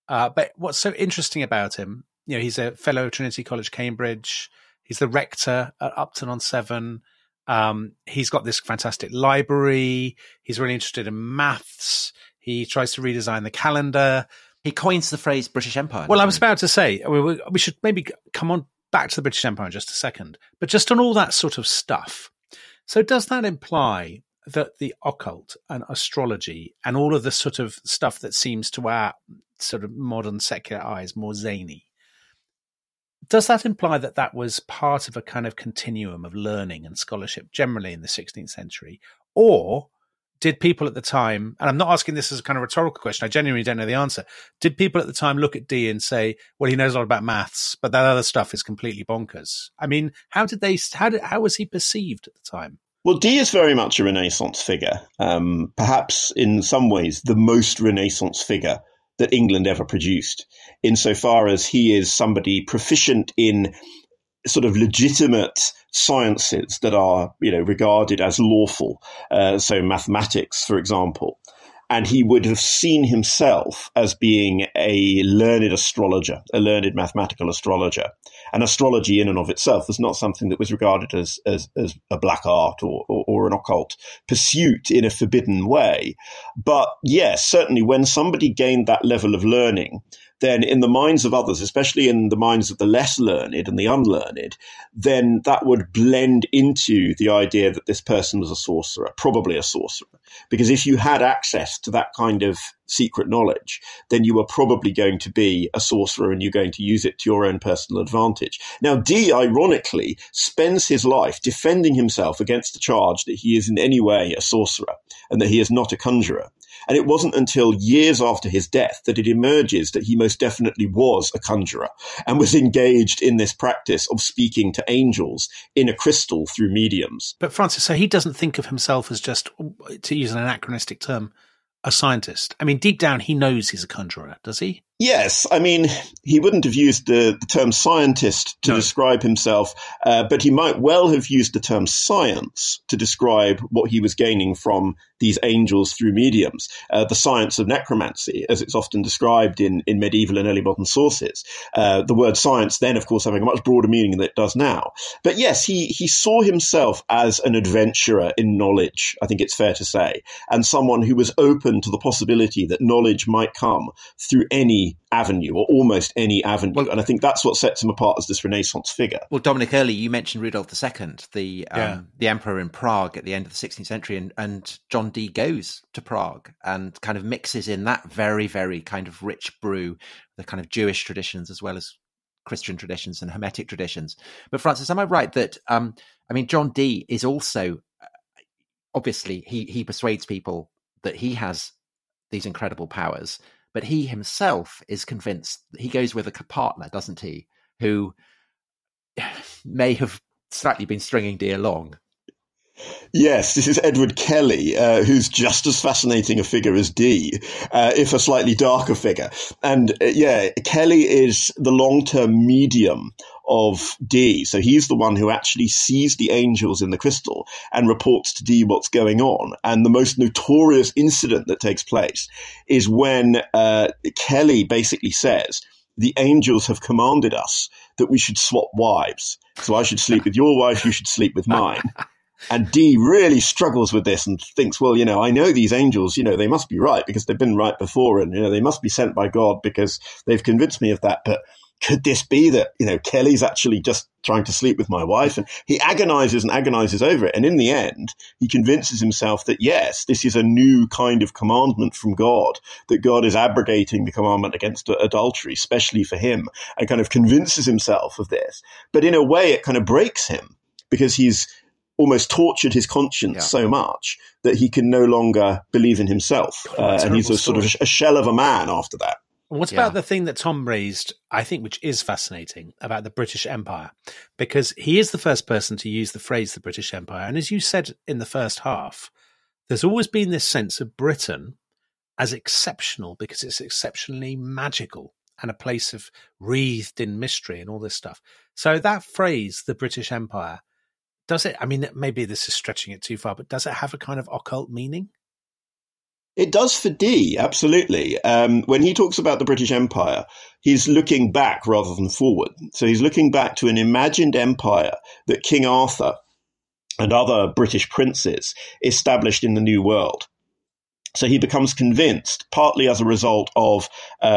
But what's so interesting about him, he's a fellow of Trinity College, Cambridge. He's the rector at Upton-on-Severn. He's got this fantastic library. He's really interested in maths. He tries to redesign the calendar. He coins the phrase British Empire. Well, I was about to say, we should maybe come on back to the British Empire in just a second. But just on all that sort of stuff. So does that imply that the occult and astrology and all of the sort of stuff that seems to our sort of modern secular eyes more zany, does that imply that that was part of a kind of continuum of learning and scholarship generally in the 16th century? Or did people at the time, and I'm not asking this as a kind of rhetorical question, I genuinely don't know the answer, did people at the time look at Dee and say, well, he knows a lot about maths, but that other stuff is completely bonkers? I mean, how was he perceived at the time? Well, Dee is very much a Renaissance figure, perhaps in some ways the most Renaissance figure that England ever produced, insofar as he is somebody proficient in sort of legitimate sciences that are, regarded as lawful. So mathematics, for example. And he would have seen himself as being a learned astrologer, a learned mathematical astrologer. And astrology in and of itself was not something that was regarded as a black art or an occult pursuit in a forbidden way. But yes, certainly when somebody gained that level of learning, then in the minds of others, especially in the minds of the less learned and the unlearned, then that would blend into the idea that this person was a sorcerer, probably a sorcerer. Because if you had access to that kind of secret knowledge, then you were probably going to be a sorcerer and you're going to use it to your own personal advantage. Now, Dee, ironically, spends his life defending himself against the charge that he is in any way a sorcerer and that he is not a conjurer. And it wasn't until years after his death that it emerges that he most definitely was a conjurer and was engaged in this practice of speaking to angels in a crystal through mediums. But Francis, so he doesn't think of himself as just, to use an anachronistic term, a scientist. I mean, deep down, he knows he's a conjurer, does he? Yes. I mean, he wouldn't have used the term scientist to describe himself, but he might well have used the term science to describe what he was gaining from these angels through mediums, the science of necromancy, as it's often described in medieval and early modern sources. The word science then, of course, having a much broader meaning than it does now. But yes, he saw himself as an adventurer in knowledge, I think it's fair to say, and someone who was open to the possibility that knowledge might come through any avenue or almost any avenue. Well, and I think that's what sets him apart as this Renaissance figure. Well, Dominic, earlier you mentioned Rudolf II, the emperor in Prague at the end of the 16th century, and John Dee goes to Prague and kind of mixes in that very, very kind of rich brew, the kind of Jewish traditions as well as Christian traditions and Hermetic traditions. But Francis, am I right that, John Dee is also, obviously, he persuades people that he has these incredible powers, but he himself is convinced. He goes with a partner, doesn't he, who may have slightly been stringing Dee along. Yes, this is Edward Kelly, who's just as fascinating a figure as Dee, if a slightly darker figure. And Kelly is the long-term medium of Dee. So he's the one who actually sees the angels in the crystal and reports to Dee what's going on. And the most notorious incident that takes place is when Kelly basically says, the angels have commanded us that we should swap wives. So I should sleep with your wife, you should sleep with mine. And Dee really struggles with this and thinks, well, I know these angels, they must be right because they've been right before and, they must be sent by God because they've convinced me of that. But could this be that, Kelly's actually just trying to sleep with my wife? And he agonizes and agonizes over it. And in the end, he convinces himself that, yes, this is a new kind of commandment from God, that God is abrogating the commandment against adultery, especially for him, and kind of convinces himself of this. But in a way, it kind of breaks him because he's almost tortured his conscience so much that he can no longer believe in himself. And he's a sort of a shell of a man after that. What about the thing that Tom raised, I think, which is fascinating about the British Empire? Because he is the first person to use the phrase the British Empire. And as you said in the first half, there's always been this sense of Britain as exceptional because it's exceptionally magical and a place of wreathed in mystery and all this stuff. So that phrase, the British Empire, does it, maybe this is stretching it too far, but does it have a kind of occult meaning? It does for Dee, absolutely. When he talks about the British Empire, he's looking back rather than forward. So he's looking back to an imagined empire that King Arthur and other British princes established in the New World. So he becomes convinced, partly as a result of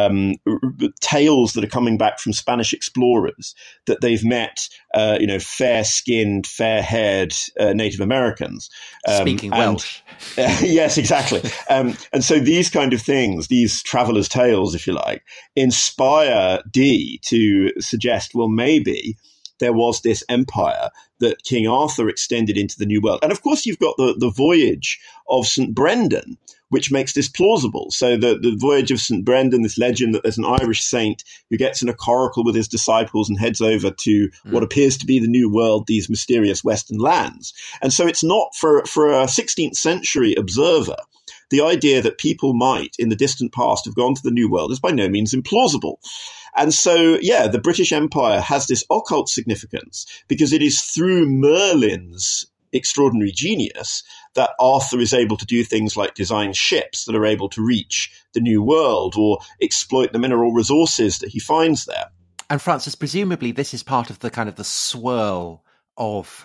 tales that are coming back from Spanish explorers, that they've met, fair-skinned, fair-haired Native Americans. Speaking Welsh. Yes, exactly. And so these kind of things, these travelers' tales, if you like, inspire Dee to suggest, well, maybe there was this empire that King Arthur extended into the New World. And of course, you've got the voyage of St. Brendan, which makes this plausible. So the voyage of St. Brendan, this legend that there's an Irish saint who gets in a coracle with his disciples and heads over to what appears to be the New World, these mysterious Western lands. And so it's not, for a 16th century observer, the idea that people might, in the distant past, have gone to the New World is by no means implausible. And so, the British Empire has this occult significance because it is through Merlin's extraordinary genius that Arthur is able to do things like design ships that are able to reach the New World or exploit the mineral resources that he finds there. And Francis, presumably this is part of the kind of the swirl of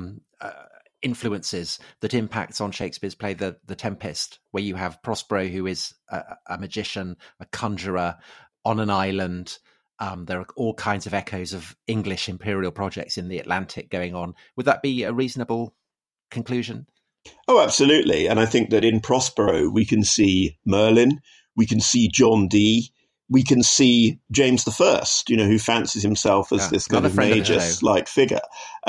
influences that impacts on Shakespeare's play The Tempest, where you have Prospero, who is a magician, a conjurer on an island. There are all kinds of echoes of English imperial projects in the Atlantic going on. Would that be a reasonable conclusion? Oh, absolutely. And I think that in Prospero, we can see Merlin, we can see John Dee, we can see James I, who fancies himself as this kind of Magus-like figure.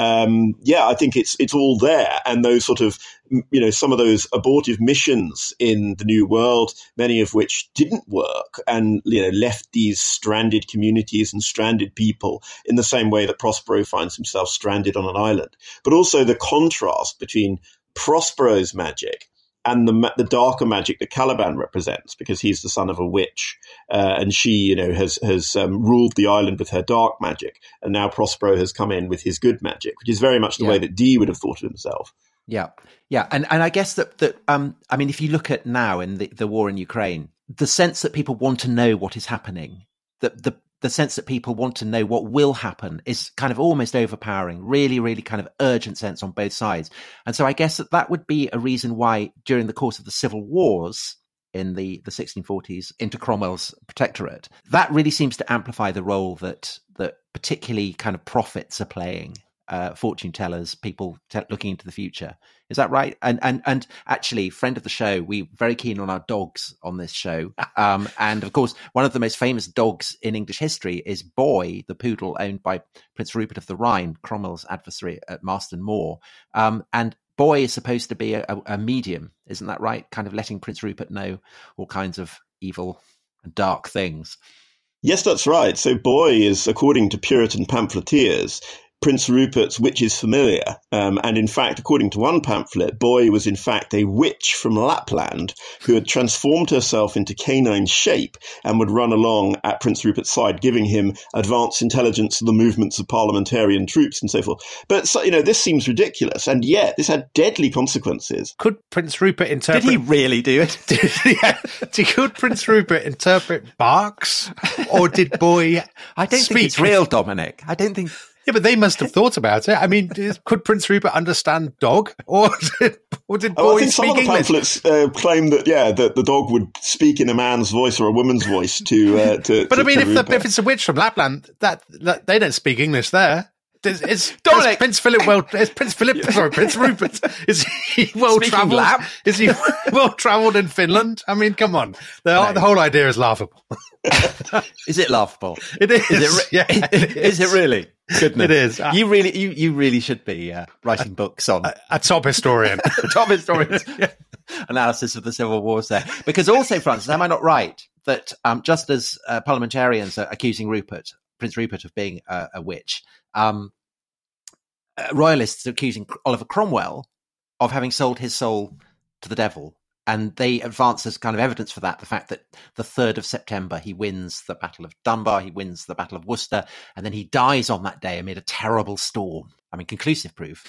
I think it's all there. And those sort of, some of those abortive missions in the New World, many of which didn't work and, left these stranded communities and stranded people in the same way that Prospero finds himself stranded on an island. But also the contrast between Prospero's magic and the darker magic that Caliban represents, because he's the son of a witch, and she, has ruled the island with her dark magic, and now Prospero has come in with his good magic, which is very much the way that Dee would have thought of himself. Yeah, and I guess that if you look at now in the war in Ukraine, the sense that people want to know what is happening, the sense that people want to know what will happen is kind of almost overpowering, really, really kind of urgent sense on both sides. And so I guess that would be a reason why during the course of the civil wars in the 1640s into Cromwell's protectorate, that really seems to amplify the role that particularly kind of prophets are playing, fortune tellers, people looking into the future. Is that right? And actually, friend of the show, we're very keen on our dogs on this show. And of course, one of the most famous dogs in English history is Boy, the poodle owned by Prince Rupert of the Rhine, Cromwell's adversary at Marston Moor. And Boy is supposed to be a medium, isn't that right? Kind of letting Prince Rupert know all kinds of evil and dark things. Yes, that's right. So Boy is, according to Puritan pamphleteers, Prince Rupert's witch's familiar. And in fact, according to one pamphlet, Boy was in fact a witch from Lapland who had transformed herself into canine shape and would run along at Prince Rupert's side, giving him advanced intelligence of the movements of parliamentarian troops and so forth. But, this seems ridiculous. And yet, this had deadly consequences. Could Prince Rupert interpret... Did he really do it? Could Prince Rupert interpret barks? Or did Boy I don't think it's real, Dominic. I don't think... Yeah, but they must have thought about it. I mean, could Prince Rupert understand dog, or did Boy speak English? I think some of the pamphlets claim that that the dog would speak in a man's voice or a woman's voice to. But I mean, if it's a witch from Lapland, that they don't speak English there. Is Prince Rupert? Is he well travelled? Is he well travelled in Finland? I mean, come on. The whole idea is laughable. Is it laughable? It is. Is it really? Goodness. It is. You really should be writing books on a top historian. Top historian. Analysis of the civil wars there. Because also, Francis, am I not right that just as parliamentarians are accusing Prince Rupert of being a witch, royalists are accusing Oliver Cromwell of having sold his soul to the devil. And they advance as kind of evidence for that, the fact that the 3rd of September, he wins the Battle of Dunbar, he wins the Battle of Worcester, and then he dies on that day amid a terrible storm. I mean, conclusive proof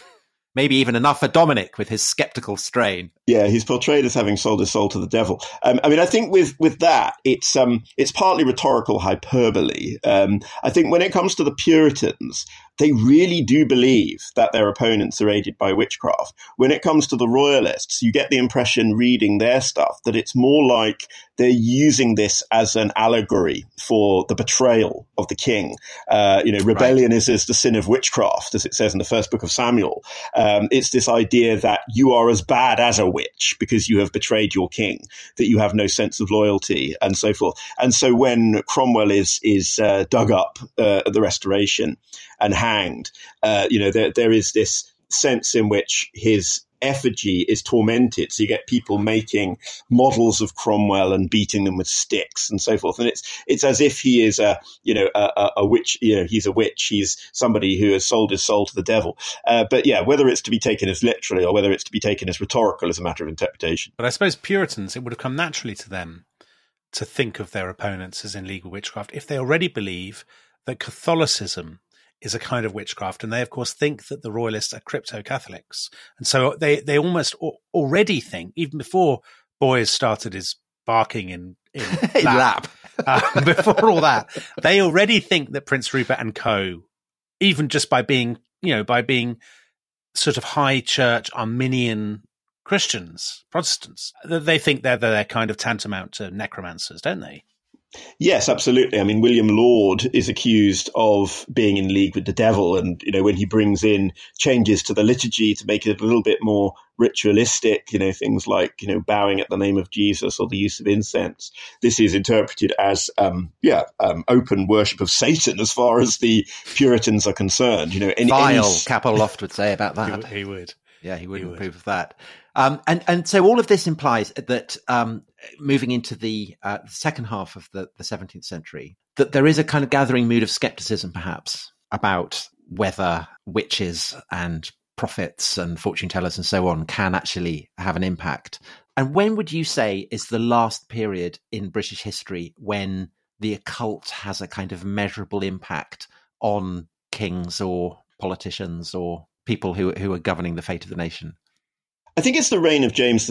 Maybe even enough for Dominic with his skeptical strain. Yeah, he's portrayed as having sold his soul to the devil. I think with that, it's partly rhetorical hyperbole. I think when it comes to the Puritans, they really do believe that their opponents are aided by witchcraft. When it comes to the Royalists, you get the impression reading their stuff that it's more like they're using this as an allegory for the betrayal of the king. Rebellion is the sin of witchcraft, as it says in the first book of Samuel. It's this idea that you are as bad as a witch because you have betrayed your king, that you have no sense of loyalty, and so forth. And so when Cromwell is dug up at the Restoration and hanged, there is this sense in which his effigy is tormented. So you get people making models of Cromwell and beating them with sticks and so forth. And it's as if he is a witch. He's a witch. He's somebody who has sold his soul to the devil. But yeah, whether it's to be taken as literally or whether it's to be taken as rhetorical is a matter of interpretation. But I suppose Puritans, it would have come naturally to them to think of their opponents as in legal witchcraft if they already believe that Catholicism is a kind of witchcraft, and they of course think that the Royalists are crypto-Catholics, and so they almost already think, even before Boyes started his barking in lap, before all that, they already think that Prince Rupert and co, even just by being sort of high church Arminian Christians, Protestants, they think they're kind of tantamount to necromancers, don't they? Yes, absolutely. I mean, William Laud is accused of being in league with the devil. And, when he brings in changes to the liturgy to make it a little bit more ritualistic, things like, bowing at the name of Jesus or the use of incense, this is interpreted as, open worship of Satan as far as the Puritans are concerned. Vile, Capel Loft would say about that. He would. Yeah, he would approve of that. And so all of this implies that moving into the second half of the 17th century, that there is a kind of gathering mood of skepticism, perhaps, about whether witches and prophets and fortune tellers and so on can actually have an impact. And when would you say is the last period in British history when the occult has a kind of measurable impact on kings or politicians or people who are governing the fate of the nation? I think it's the reign of James II,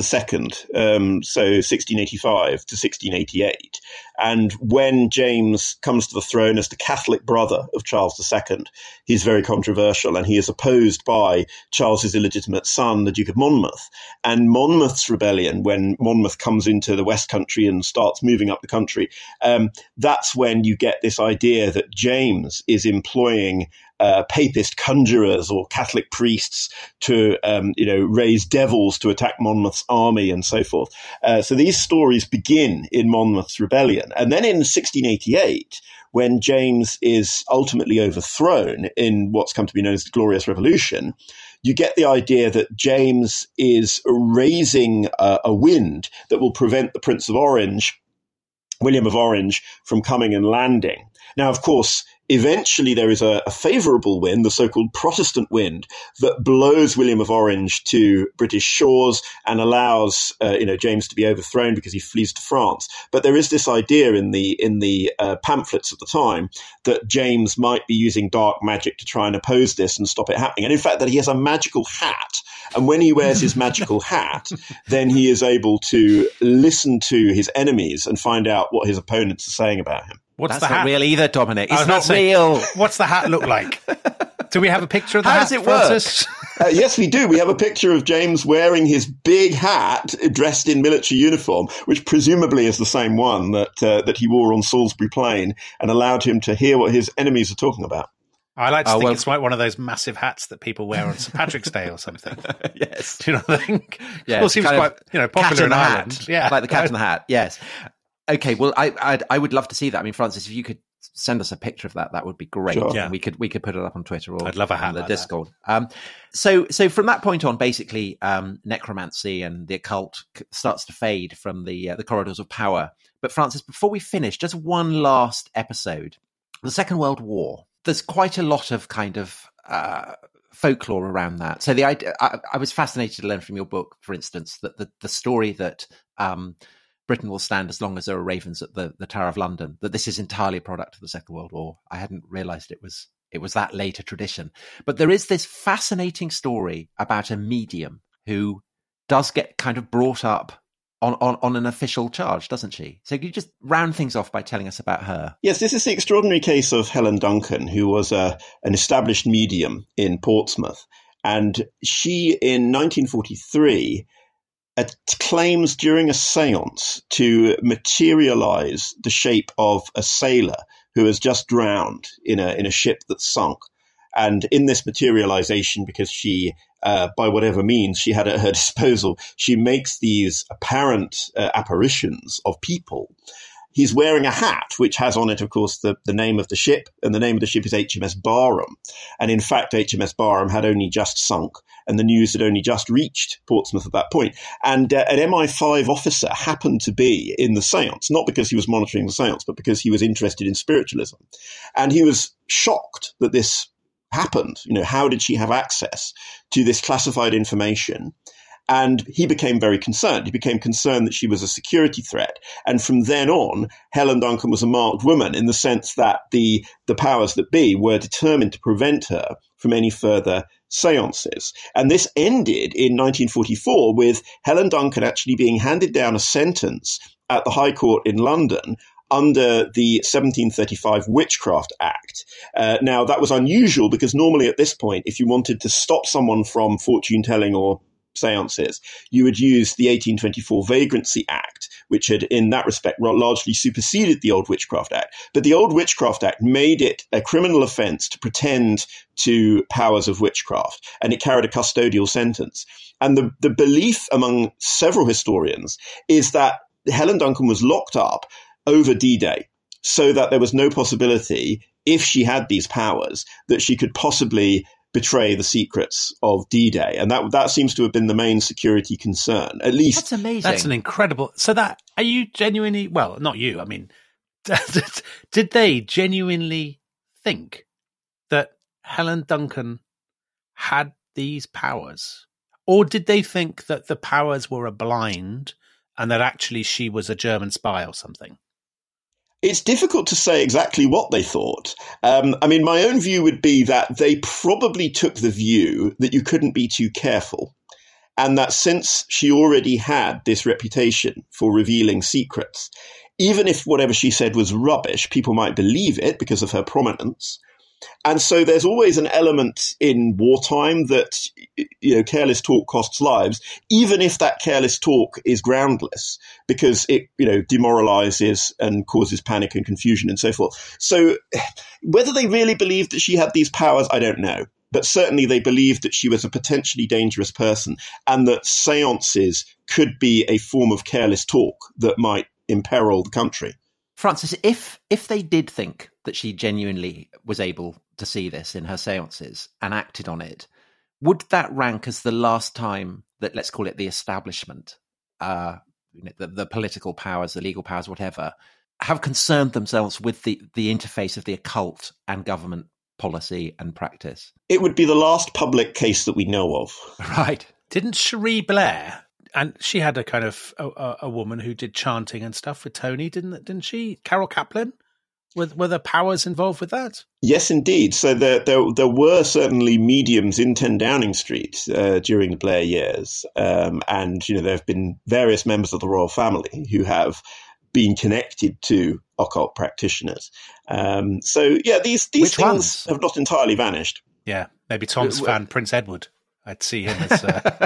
so 1685 to 1688. And when James comes to the throne as the Catholic brother of Charles II, he's very controversial, and he is opposed by Charles's illegitimate son, the Duke of Monmouth. And Monmouth's rebellion, when Monmouth comes into the West Country and starts moving up the country, that's when you get this idea that James is employing papist conjurers or Catholic priests to, raise devils to attack Monmouth's army and so forth. So these stories begin in Monmouth's rebellion. And then in 1688, when James is ultimately overthrown in what's come to be known as the Glorious Revolution, you get the idea that James is raising a wind that will prevent the Prince of Orange, William of Orange, from coming and landing. Now, of course, eventually there is a favourable wind, the so-called Protestant wind, that blows William of Orange to British shores and allows James to be overthrown because he flees to France. But there is this idea in the pamphlets at the time that James might be using dark magic to try and oppose this and stop it happening. And in fact, that he has a magical hat. And when he wears his magical hat, then he is able to listen to his enemies and find out what his opponents are saying about him. That's not real either, Dominic. It's not real. What's the hat look like? Do we have a picture of the hat? How does it work? Yes, we do. We have a picture of James wearing his big hat, dressed in military uniform, which presumably is the same one that he wore on Salisbury Plain and allowed him to hear what his enemies are talking about. I like to think it's like one of those massive hats that people wear on St. Patrick's Day or something. Yes. Do you know what I think? Yeah, of course, he was quite popular in Ireland. Yeah, like the Cat in the Hat. Yes. Okay. Well, I would love to see that. I mean, Francis, if you could send us a picture of that, that would be great. Sure. Yeah. We could put it up on Twitter or I'd love a hat on the like Discord. So from that point on, basically, necromancy and the occult starts to fade from the corridors of power. But Francis, before we finish, just one last episode. The Second World War. There's quite a lot of kind of folklore around that. So the idea, I was fascinated to learn from your book, for instance, that the story that Britain will stand as long as there are ravens at the Tower of London, that this is entirely a product of the Second World War. I hadn't realised it was It was that later tradition. But there is this fascinating story about a medium who does get kind of brought up on an official charge, doesn't she? So could you just round things off by telling us about her? Yes, this is the extraordinary case of Helen Duncan, who was an established medium in Portsmouth. And she, in 1943, claims during a seance to materialize the shape of a sailor who has just drowned in a ship that sunk. And in this materialization, because she, by whatever means she had at her disposal, she makes these apparent apparitions of people. He's wearing a hat, which has on it, of course, the name of the ship, and the name of the ship is HMS Barham. And in fact, HMS Barham had only just sunk, and the news had only just reached Portsmouth at that point. And an MI5 officer happened to be in the seance, not because he was monitoring the seance, but because he was interested in spiritualism. And he was shocked that this happened. You know, how did she have access to this classified information? And he became very concerned. He became concerned that she was a security threat. And from then on, Helen Duncan was a marked woman in the sense that the powers that be were determined to prevent her from any further seances. And this ended in 1944 with Helen Duncan actually being handed down a sentence at the High Court in London under the 1735 Witchcraft Act. Now, that was unusual because normally at this point, if you wanted to stop someone from fortune-telling or seances, you would use the 1824 Vagrancy Act, which had, in that respect, largely superseded the old Witchcraft Act. But the old Witchcraft Act made it a criminal offence to pretend to powers of witchcraft, and it carried a custodial sentence. And the belief among several historians is that Helen Duncan was locked up over D-Day, so that there was no possibility, if she had these powers, that she could possibly betray the secrets of D-Day. And that seems to have been the main security concern, at least. That's amazing. That's an incredible... So that, are you genuinely... Well, not you, I mean, did they genuinely think that Helen Duncan had these powers? Or did they think that the powers were a blind and that actually she was a German spy or something? It's difficult to say exactly what they thought. I mean, my own view would be that they probably took the view that you couldn't be too careful, and that since she already had this reputation for revealing secrets, even if whatever she said was rubbish, people might believe it because of her prominence. And so there's always an element in wartime that, you know, careless talk costs lives, even if that careless talk is groundless, because it, you know, demoralizes and causes panic and confusion and so forth. So whether they really believed that she had these powers, I don't know. But certainly they believed that she was a potentially dangerous person and that seances could be a form of careless talk that might imperil the country. Francis, if they did think that she genuinely was able to see this in her seances and acted on it, would that rank as the last time that, let's call it the establishment, the political powers, the legal powers, whatever, have concerned themselves with the interface of the occult and government policy and practice? It would be the last public case that we know of. Right. Didn't Cherie Blair... And she had a kind of a woman who did chanting and stuff with Tony, didn't she? Carol Kaplan? Were there powers involved with that? Yes, indeed. So there were certainly mediums in 10 Downing Street during the Blair years. And, you know, there have been various members of the royal family who have been connected to occult practitioners. So, yeah, these things have not entirely vanished. Yeah, maybe Tom's found Prince Edward. I'd see him as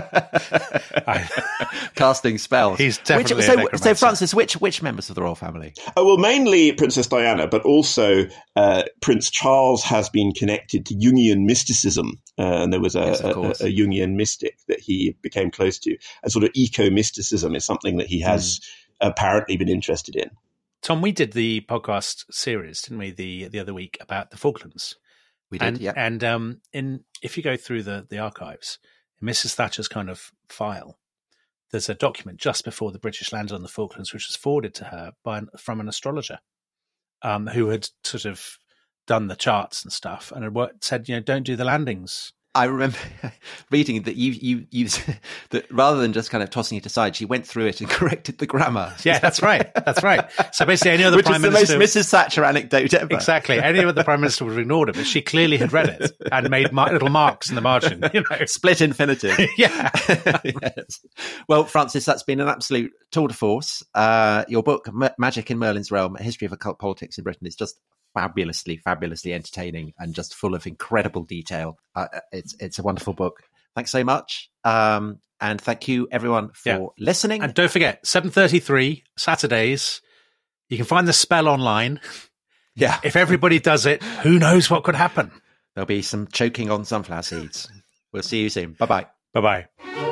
casting spells. He's definitely a necromancer. So, Francis, which members of the royal family? Oh, well, mainly Princess Diana, but also Prince Charles has been connected to Jungian mysticism, and there was a Jungian mystic that he became close to. A sort of eco-mysticism is something that he has apparently been interested in. Tom, we did the podcast series, didn't we, the other week about the Falklands? We did, yeah. And if you go through the archives, in Mrs. Thatcher's kind of file, there's a document just before the British landed on the Falklands, which was forwarded to her from an astrologer who had sort of done the charts and stuff and had said, you know, don't do the landings I remember reading that you that rather than just kind of tossing it aside, she went through it and corrected the grammar. Yeah, that's right. That's right. So basically, any other prime minister, which is the most Mrs. Thatcher anecdote ever. Exactly. Any other prime minister would have ignored it, but she clearly had read it and made little marks in the margin. Split infinitive. Yeah. Yes. Well, Francis, that's been an absolute tour de force. Your book, Magic in Merlin's Realm: A History of Occult Politics in Britain, is just fabulously entertaining and just full of incredible detail. It's a wonderful book. Thanks so much. And thank you everyone for listening. And don't forget, 7:33 Saturdays, you can find The Spell online. Yeah. If everybody does it, who knows what could happen? There'll be some choking on sunflower seeds. We'll see you soon. Bye-bye. Bye-bye.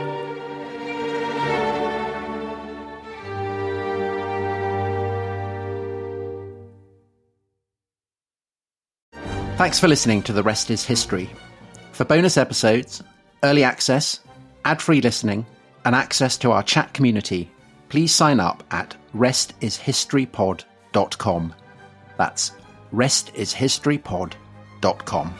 Thanks for listening to The Rest is History. For bonus episodes, early access, ad-free listening, and access to our chat community, please sign up at restishistorypod.com. That's restishistorypod.com.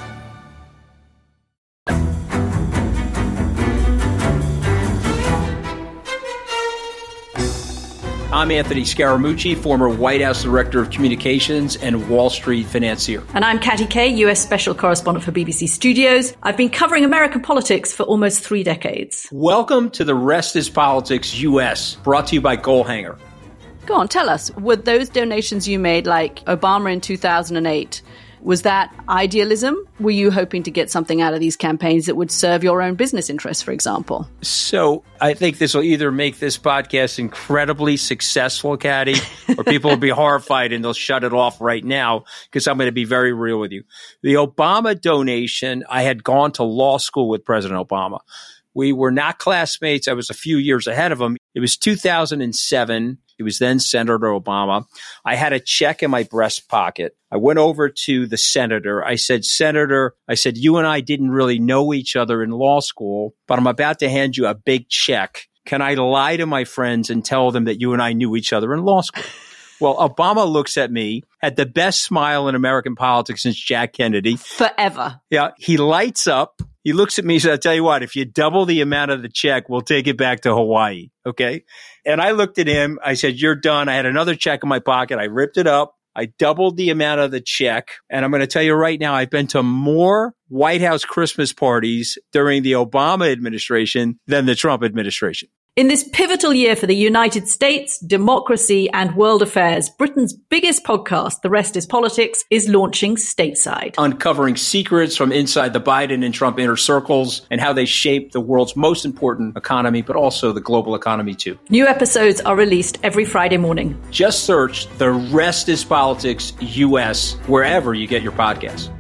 I'm Anthony Scaramucci, former White House Director of Communications and Wall Street financier. And I'm Katty Kay, US Special Correspondent for BBC Studios. I've been covering American politics for almost 3 decades. Welcome to The Rest is Politics US, brought to you by Goalhanger. Go on, tell us, were those donations you made, like Obama in 2008, was that idealism? Were you hoping to get something out of these campaigns that would serve your own business interests, for example? So I think this will either make this podcast incredibly successful, Katty, or people will be horrified and they'll shut it off right now because I'm going to be very real with you. The Obama donation, I had gone to law school with President Obama. We were not classmates. I was a few years ahead of him. It was 2007. It was then Senator Obama. I had a check in my breast pocket. I went over to the senator. I said, Senator, you and I didn't really know each other in law school, but I'm about to hand you a big check. Can I lie to my friends and tell them that you and I knew each other in law school? Well, Obama looks at me, had the best smile in American politics since Jack Kennedy. Forever. Yeah. He lights up. He looks at me and says, I'll tell you what, if you double the amount of the check, we'll take it back to Hawaii. Okay. And I looked at him. I said, you're done. I had another check in my pocket. I ripped it up. I doubled the amount of the check. And I'm going to tell you right now, I've been to more White House Christmas parties during the Obama administration than the Trump administration. In this pivotal year for the United States, democracy, and world affairs, Britain's biggest podcast, The Rest is Politics, is launching stateside. Uncovering secrets from inside the Biden and Trump inner circles and how they shape the world's most important economy, but also the global economy too. New episodes are released every Friday morning. Just search The Rest is Politics US wherever you get your podcasts.